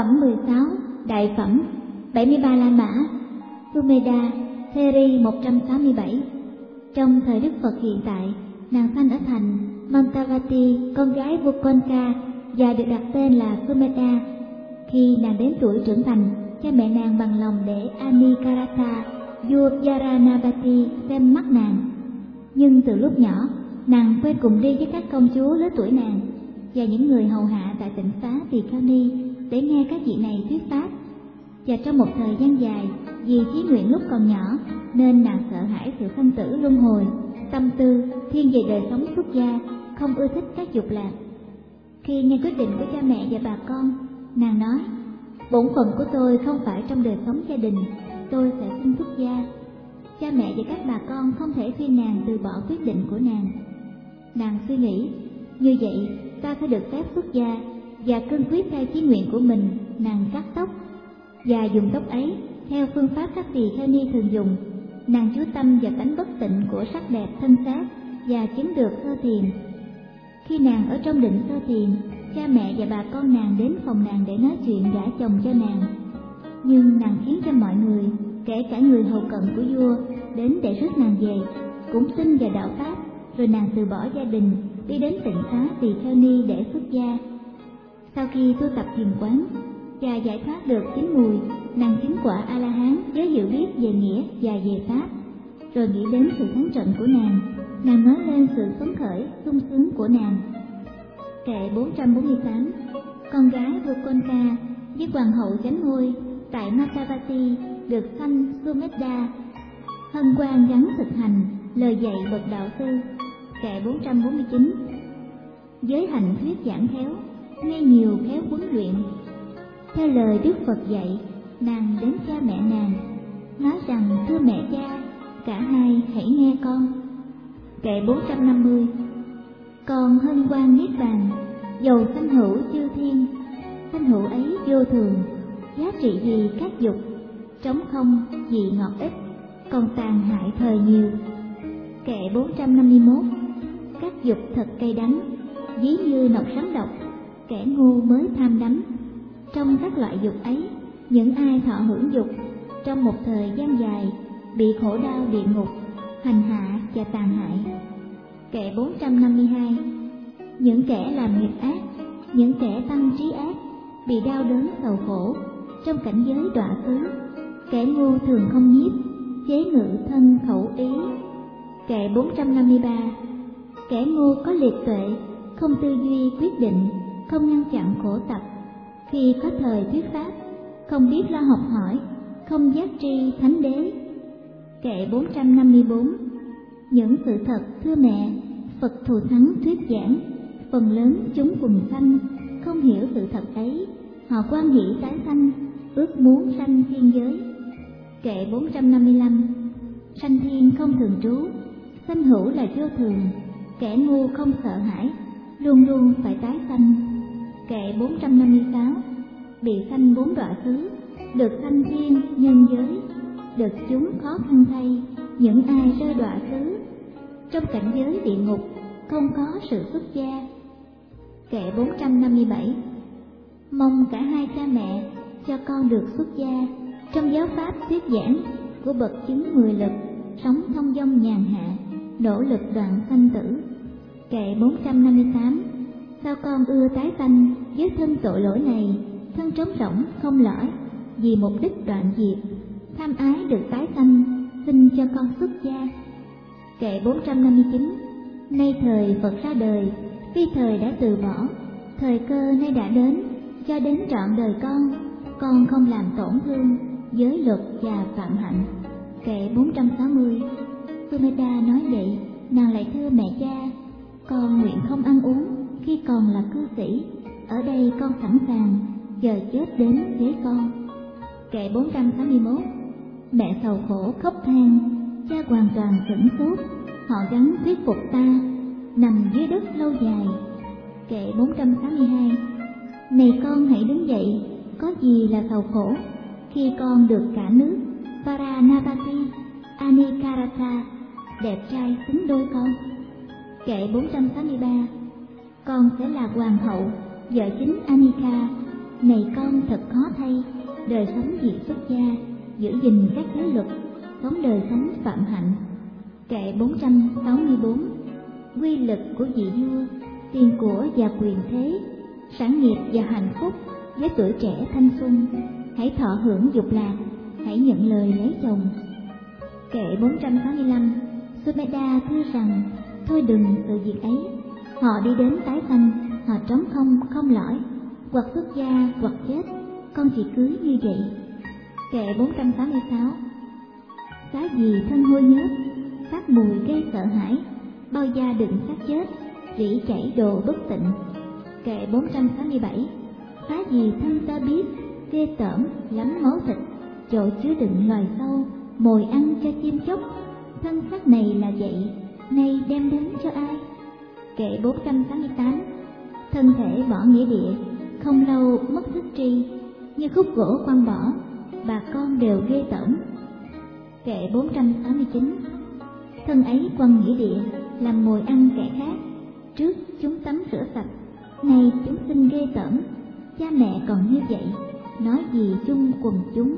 Phẩm 16. Đại phẩm 73 La Mã Sumedha Theri 167. Trong thời Đức Phật hiện tại, nàng sanh ở thành Mantavati, con gái vua Konka, và được đặt tên là Sumedha. Khi nàng đến tuổi trưởng thành, cha mẹ nàng bằng lòng để Anikarata, vua Yaranavati xem mắt nàng. Nhưng từ lúc nhỏ, nàng quen cùng đi với các công chúa lớn tuổi nàng và những người hầu hạ tại tịnh xá Tỳ Kheo Ni để nghe các vị này thuyết pháp. Và trong một thời gian dài, vì chí nguyện lúc còn nhỏ nên nàng sợ hãi sự sanh tử luân hồi, tâm tư thiên về đời sống xuất gia, không ưa thích các dục lạc. Khi nghe quyết định của cha mẹ và bà con, nàng nói: bổn phận của tôi không phải trong đời sống gia đình, tôi sẽ xin xuất gia. Cha mẹ và các bà con không thể khuyên nàng từ bỏ quyết định của nàng. Nàng suy nghĩ, như vậy ta phải được phép xuất gia, và cương quyết theo chí nguyện của mình. Nàng cắt tóc và dùng tóc ấy theo phương pháp các tỳ kheo ni thường dùng. Nàng chú tâm vào tánh bất tịnh của sắc đẹp thân xác và chứng được sơ thiền. Khi nàng ở trong định sơ thiền, cha mẹ và bà con nàng đến phòng nàng để nói chuyện gả chồng cho nàng. Nhưng nàng khiến cho mọi người, kể cả người hầu cận của vua, đến để rước nàng về, cũng tin vào đạo pháp. Rồi nàng từ bỏ gia đình, đi đến tịnh xá Tỳ Kheo Ni để xuất gia. Sau khi tu tập thiền quán và giải thoát được 9 mùi, nàng chứng quả A La Hán với hiểu biết về nghĩa và về pháp. Rồi nghĩ đến sự thắng trận của nàng nói lên sự phấn khởi sung sướng của nàng. Kệ 448. Con gái vua Konka với hoàng hậu chánh ngôi tại Mantavati được sanh Sumedha, hân hoan gắng thực hành lời dạy bậc đạo sư. Kệ 449. Giới hạnh thuyết giảng khéo, nghe nhiều khéo huấn luyện. Theo lời Đức Phật dạy, nàng đến cha mẹ nàng, nói rằng: thưa mẹ cha, cả hai hãy nghe con. Kệ 450. Con hân hoan niết bàn, dầu sanh hữu chư thiên, sanh hữu ấy vô thường, giá trị gì các dục, trống không vị ngọt ít, còn tàn hại thời nhiều. Kệ 451. Các dục thật cay đắng, ví như nọc rắn độc, kẻ ngu mới tham đắm. Trong các loại dục ấy, những ai thọ hưởng dục trong một thời gian dài bị khổ đau địa ngục, hành hạ và tàn hại. Kệ 452. Những kẻ làm nghiệp ác, những kẻ tăng trí ác, bị đau đớn sầu khổ trong cảnh giới đọa xứ. Kẻ ngu thường không nhiếp, chế ngự thân khẩu ý. Kệ 453. Kẻ ngu có liệt tuệ, không tư duy quyết định, không ngăn chặn khổ tập. Khi có thời thuyết pháp, không biết lo học hỏi, không giác tri thánh đế. Kệ 454. Những sự thật thưa mẹ, Phật thù thắng thuyết giảng, phần lớn chúng quần sanh không hiểu sự thật ấy, họ quan hỷ tái sanh, ước muốn sanh thiên giới. Kệ 455. Sanh thiên không thường trú, sanh hữu là vô thường, kẻ ngu không sợ hãi, luôn luôn phải tái sanh. Kệ 456. Bị sanh 4 đọa xứ, được sanh thiên nhân giới, được chúng khó khăn thay, những ai rơi đọa xứ. Trong cảnh giới địa ngục không có sự xuất gia. Kệ 457. Mong cả hai cha mẹ cho con được xuất gia trong giáo pháp thuyết giảng của bậc chứng 10 lực, sống thông dong nhàn hạ, nỗ lực đoạn sanh tử. Kệ 458. Sao con ưa tái sanh với thân tội lỗi này, thân trống rỗng không lõi, vì mục đích đoạn diệt, tham ái được tái sanh, xin cho con xuất gia. Kệ 459. Nay thời Phật ra đời, phi thời đã từ bỏ, thời cơ nay đã đến, cho đến trọn đời con không làm tổn thương giới luật và phạm hạnh. Kệ 460. Sumedha nói vậy, nàng lại thưa mẹ cha: con nguyện không ăn uống khi còn là cư sĩ, ở đây con sẵn sàng, giờ chết đến với con. Kệ 461. Mẹ sầu khổ khóc than, cha hoàn toàn sửng sốt, họ gắng thuyết phục ta, nằm dưới đất lâu dài. Kệ 462. Này con hãy đứng dậy, có gì là sầu khổ, khi con được cả nước Varanavati, Anikarata, đẹp trai xứng đôi con. Kệ 463. Con sẽ là hoàng hậu, vợ chính Anika, Này con thật khó thay, đời sống việc xuất gia, giữ gìn các giới luật, sống đời sống phạm hạnh. Kệ 464. Quy lực của vị vua, tiền của và quyền thế, sản nghiệp và hạnh phúc với tuổi trẻ thanh xuân. Hãy thọ hưởng dục lạc, hãy nhận lời lấy chồng. Kệ 465. Sumedha thưa rằng, thôi đừng sự việc ấy. Họ đi đến tái sanh, họ trống không lõi, hoặc xuất gia hoặc chết, con chỉ cưới như vậy. Kệ 466. Xá gì thân hôi nhớt, xác mùi gây sợ hãi, bao da đựng xác chết, rỉ chảy đồ bất tịnh. Kệ 467. Xá gì thân ta biết, ghê tởm lắm máu thịt, chỗ chứa đựng loài sâu, mồi ăn cho chim chóc. Thân xác này là vậy, nay đem đến cho ai? Kệ 468. Thân thể bỏ nghĩa địa, không lâu mất thức tri, như khúc gỗ quăng bỏ, bà con đều ghê tởm. Kệ 469. Thân ấy quăng nghĩa địa, làm mồi ăn kẻ khác, trước chúng tắm rửa sạch, nay chúng sinh ghê tởm. Cha mẹ còn như vậy, nói gì chung quần chúng.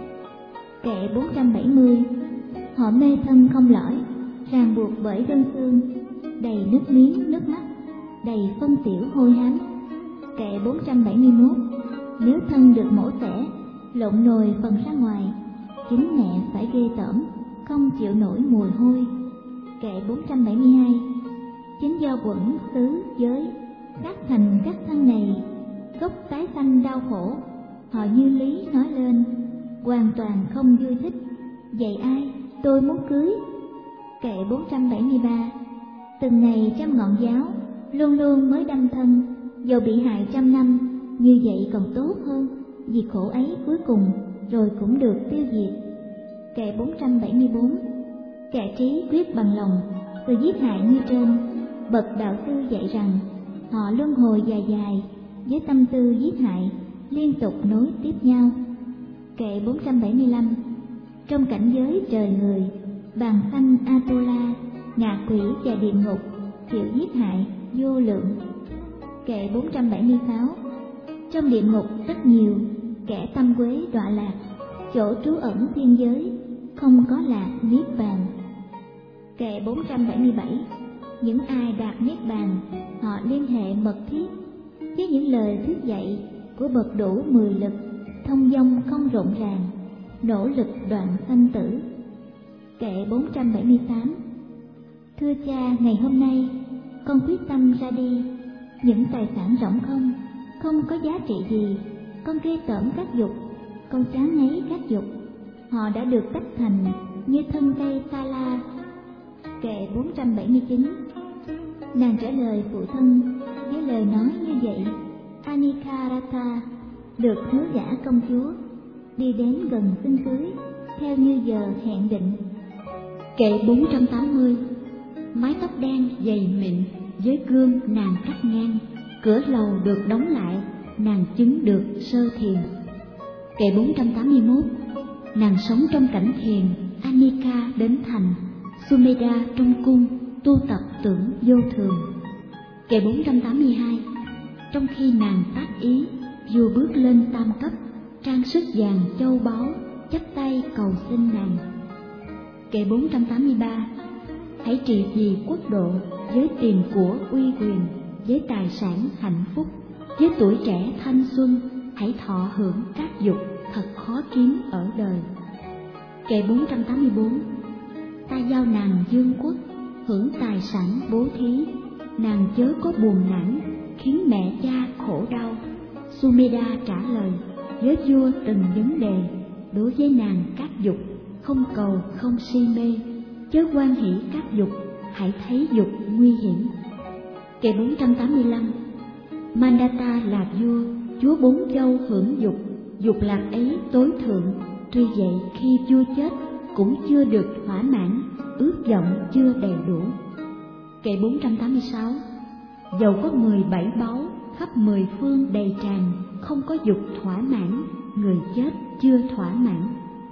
Kệ 470. Họ mê thân không lõi, ràng buộc bởi gân xương, đầy nước miếng nước mắt, đầy phân tiểu hôi hám. Kệ 471. Nếu thân được mổ xẻ, lộn nồi phần ra ngoài, chính mẹ phải ghê tởm, không chịu nổi mùi hôi. Kệ 472. Chính do quẩn xứ giới các thành các thân này, gốc tái sanh đau khổ, họ như lý nói lên, hoàn toàn không vui thích. Vậy ai, tôi muốn cưới. Kệ 473. Từng ngày trăm ngọn giáo, luôn luôn mới đâm thân, dầu bị hại 100 năm, như vậy còn tốt hơn, vì khổ ấy cuối cùng rồi cũng được tiêu diệt. Kệ 474. Kẻ trí quyết bằng lòng, sự giết hại như trên, bậc đạo sư dạy rằng, họ luân hồi dài dài, với tâm tư giết hại, liên tục nối tiếp nhau. Kệ 475. Trong cảnh giới trời người, bàn sanh Atula, ngạ quỷ và địa ngục, chịu giết hại vô lượng. Kệ 476. Trong địa ngục rất nhiều kẻ tâm quế đọa lạc, chỗ trú ẩn thiên giới, không có lạc niết bàn. Kệ 477. Những ai đạt niết bàn, họ liên hệ mật thiết với những lời thuyết dạy của bậc đủ 10 lực, thông dong không rộn ràng, nỗ lực đoạn sanh tử. Kệ 478. Thưa cha, ngày hôm nay con quyết tâm ra đi, những tài sản rỗng không có giá trị gì, con ghê tởm các dục, con chán ngấy các dục, họ đã được tách thành như thân cây sa la. Kệ 479. Nàng trả lời phụ thân với lời nói như vậy. Anikarata được hứa gả công chúa, đi đến gần xin cưới theo như giờ hẹn định. Kệ 480. Mái tóc đen dày mịn, với gương nàng cắt ngang, cửa lầu được đóng lại, nàng chứng được sơ thiền. Kệ 481. Nàng sống trong cảnh thiền, Anika đến thành, Sumedha trong cung, tu tập tưởng vô thường. Kệ 482. Trong khi nàng tác ý, vua bước lên tam cấp, trang sức vàng châu báu, chắp tay cầu xin nàng. Kệ 483. Hãy trị vì quốc độ, với tiền của uy quyền, với tài sản hạnh phúc, với tuổi trẻ thanh xuân, hãy thọ hưởng các dục thật khó kiếm ở đời. Kệ 484. Ta giao nàng dương quốc, hưởng tài sản bố thí, nàng chớ có buồn nản, khiến mẹ cha khổ đau. Sumedha trả lời với vua từng vấn đề, đối với nàng các dục, không cầu không si mê, chớ hoan hỷ các dục, hãy thấy dục nguy hiểm. Kệ 485. Mandata là vua, chúa bốn châu hưởng dục, dục lạc ấy tối thượng, tuy vậy khi vua chết cũng chưa được thỏa mãn, ước vọng chưa đầy đủ. Kệ 486. Dầu có 17 báu, khắp 10 phương đầy tràn, không có dục thỏa mãn, người chết chưa thỏa mãn.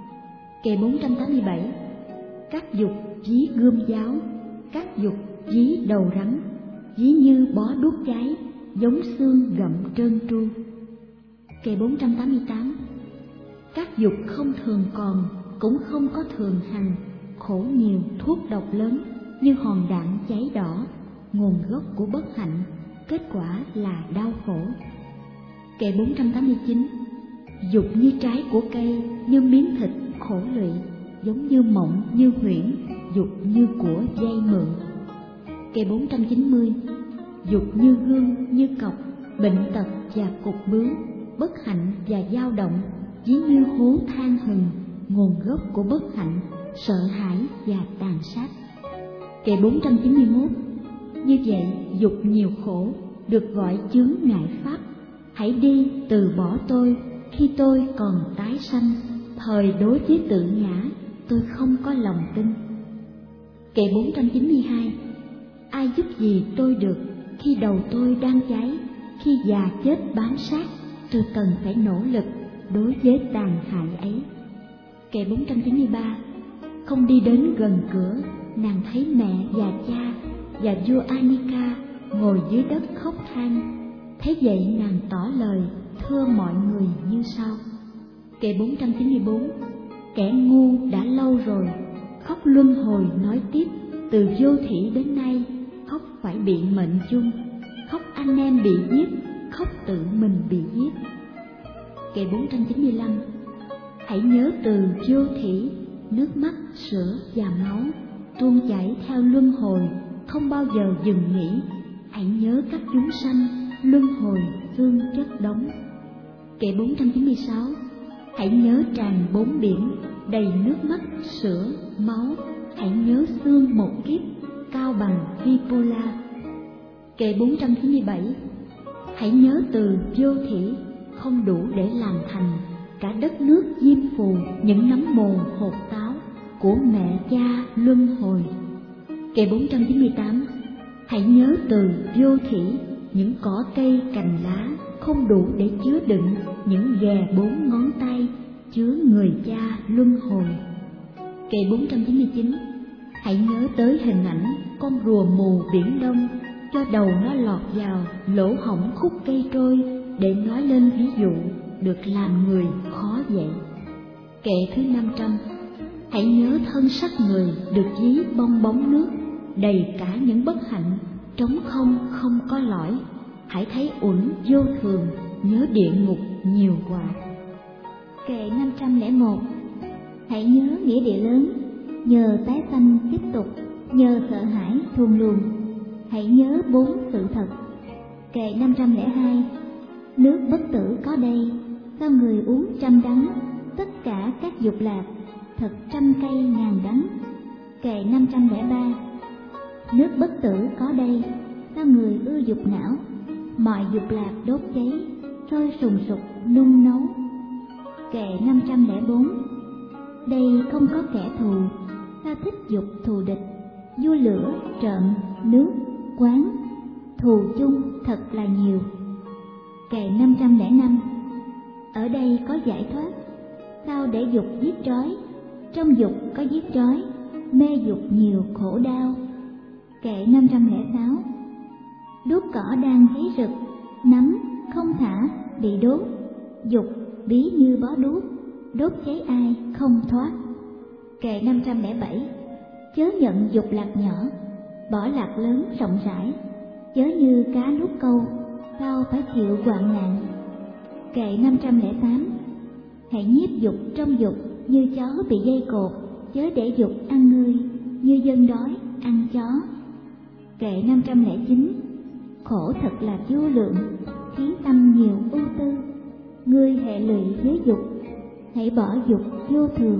Kệ 487. Các dục ví gươm giáo, các dục ví đầu rắn, ví như bó đuốc cháy, giống xương gặm trơn tru. Kệ 488. Các dục không thường còn, cũng không có thường hằng, khổ nhiều, thuốc độc lớn, như hòn đạn cháy đỏ, nguồn gốc của bất hạnh, kết quả là đau khổ. Kệ 489. Dục như trái của cây, như miếng thịt khổ lụy, giống như mộng, như huyễn, dục như của dây mượn. Kệ 490. Dục như gương, như cọc, bệnh tật và cục bướu, bất hạnh và dao động, ví như hố than hừng, nguồn gốc của bất hạnh, sợ hãi và tàn sát. Kệ 491. Như vậy, dục nhiều khổ, được gọi chướng ngại pháp. Hãy đi từ bỏ tôi, khi tôi còn tái sanh, thời đối với tự ngã, tôi không có lòng tin. Kệ 492. Ai giúp gì tôi được, khi đầu tôi đang cháy, khi già chết bám sát, tôi cần phải nỗ lực đối với tàn hại ấy. Kệ 493. Không đi đến gần cửa, nàng thấy mẹ và cha và vua Anika ngồi dưới đất khóc than. Thế vậy nàng tỏ lời thưa mọi người như sau. Kệ 494. Kẻ ngu đã lâu rồi, khóc luân hồi nói tiếp, từ vô thủy đến nay, khóc phải bị mệnh chung, khóc anh em bị giết, khóc tự mình bị giết. Kệ 495. Hãy nhớ từ vô thủy, nước mắt, sữa và máu tuôn chảy theo luân hồi, không bao giờ dừng nghỉ. Hãy nhớ các chúng sanh luân hồi tương chất đóng. Kệ 496. Hãy nhớ tràn bốn biển đầy nước mắt, sữa, máu. Hãy nhớ xương một kiếp cao bằng Vipula. Kệ 497. Hãy nhớ từ vô thủy, không đủ để làm thành cả đất nước diêm phù, những nấm mồ hột táo của mẹ cha luân hồi. Kệ 498. Hãy nhớ từ vô thủy, những cỏ cây cành lá không đủ để chứa đựng những ghè bốn ngón tay chứa người cha luân hồi. Kệ 499. Hãy nhớ tới hình ảnh con rùa mù biển Đông, cho đầu nó lọt vào lỗ hổng khúc cây trôi để nói lên ví dụ được làm người khó dạy. Kệ thứ 500. Hãy nhớ thân xác người được dí bong bóng nước, đầy cả những bất hạnh, trống không không có lõi. Hãy thấy uẩn vô thường, nhớ địa ngục nhiều quả. Kệ 501. Hãy nhớ nghĩa địa lớn, nhờ tái sanh tiếp tục, nhờ sợ hãi thuần luồng. Hãy nhớ bốn sự thật. Kệ 502. Nước bất tử có đây, sao người uống trăm đắng, tất cả các dục lạc, thật trăm cây ngàn đắng. Kệ 503. Nước bất tử có đây, sao người ưa dục não, mọi dục lạc đốt cháy, sôi sùng sục nung nấu. Kệ 504. Đây không có kẻ thù, sao thích dục thù địch, vua lửa, trợn, nước, quán, thù chung thật là nhiều. Kệ 505. Ở đây có giải thoát, sao để dục giết trói, trong dục có giết trói, mê dục nhiều khổ đau. Kệ 506. Đuốc cỏ đang cháy rực, nắm không thả bị đốt, dục ví như bó đuốc, đốt cháy ai không thoát. Kệ 507. Chớ nhận dục lạc nhỏ, bỏ lạc lớn rộng rãi, chớ như cá nuốt câu, sao phải chịu hoạn nạn. Kệ 508. Hãy nhiếp dục trong dục, như chó bị dây cột, chớ để dục ăn ngươi, như dân đói ăn chó. Kệ 509. Khổ thật là vô lượng, khiến tâm nhiều ưu tư, ngươi hệ lụy với dục, hãy bỏ dục vô thường.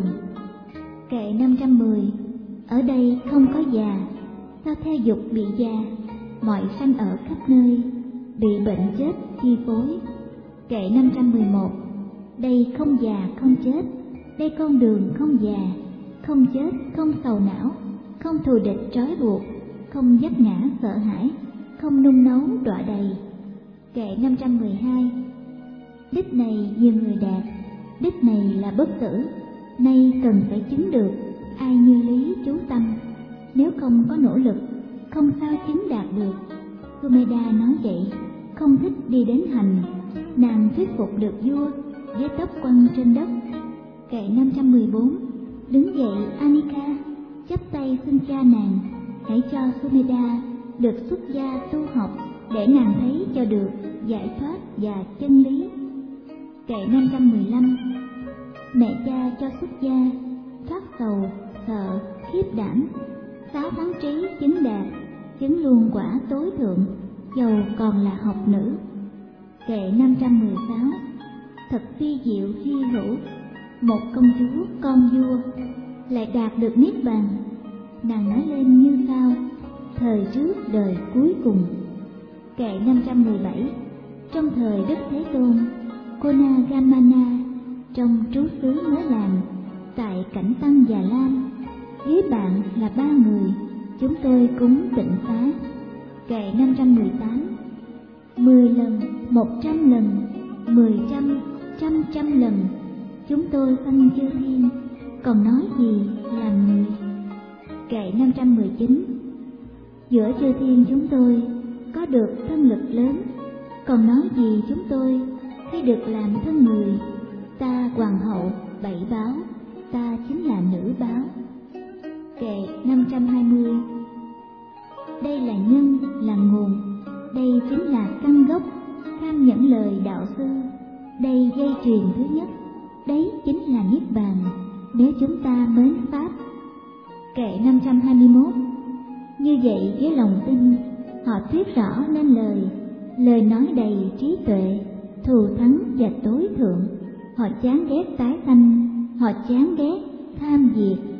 Kệ 510. Ở đây không có già, sao theo dục bị già, mọi sanh ở khắp nơi, bị bệnh chết chi phối. Kệ 511. Đây không già không chết, đây con đường không già, không chết không sầu não, không thù địch trói buộc, không vấp ngã sợ hãi, không nung nấu đọa đầy. Kệ 512. Đích này nhiều người đạt, đích này là bất tử, nay cần phải chứng được, ai như lý chú tâm, nếu không có nỗ lực, không sao chứng đạt được. Sumedha nói vậy, không thích đi đến hành, nàng thuyết phục được vua với tóc quăng trên đất. Kệ 514, đứng dậy Anika, chắp tay xin cha nàng hãy cho Sumedha được xuất gia tu học để nàng thấy cho được giải thoát và chân lý. Kệ 515, mẹ cha cho xuất gia, thoát sầu, sợ, khiếp đảm, 6 tháng trí chứng đạt, chứng luôn quả tối thượng, dầu còn là học nữ. Kệ 516, thật phi diệu hy hữu, một công chúa con vua lại đạt được niết bàn. Nàng nói lên như sau: thời trước đời cuối cùng. Kệ 517, trong thời Đức Thế Tôn, Konagamana trong trú xứ mới làm tại cảnh Tăng Già Lam, với bạn là 3 người, chúng tôi cúng tịnh xá. Kệ 518, 10 lần, 100 lần, 10 trăm lần, chúng tôi sanh chư thiên, còn nói gì làm người. Kệ 519, giữa chư thiên chúng tôi có được thân lực lớn, còn nói gì chúng tôi khi được làm thân người. Ta hoàng hậu 7 báo, ta chính là nữ báo. Kệ 520, đây là nhân, là nguồn, đây chính là căn gốc, tham nhẫn lời đạo sư, đây dây chuyền thứ nhất, đấy chính là niết bàn, nếu chúng ta mến pháp. Kệ 521, như vậy với lòng tin, họ thuyết rõ nên lời nói đầy trí tuệ, thù thắng và tối thượng. Họ chán ghét tái sanh, họ chán ghét tham diệt,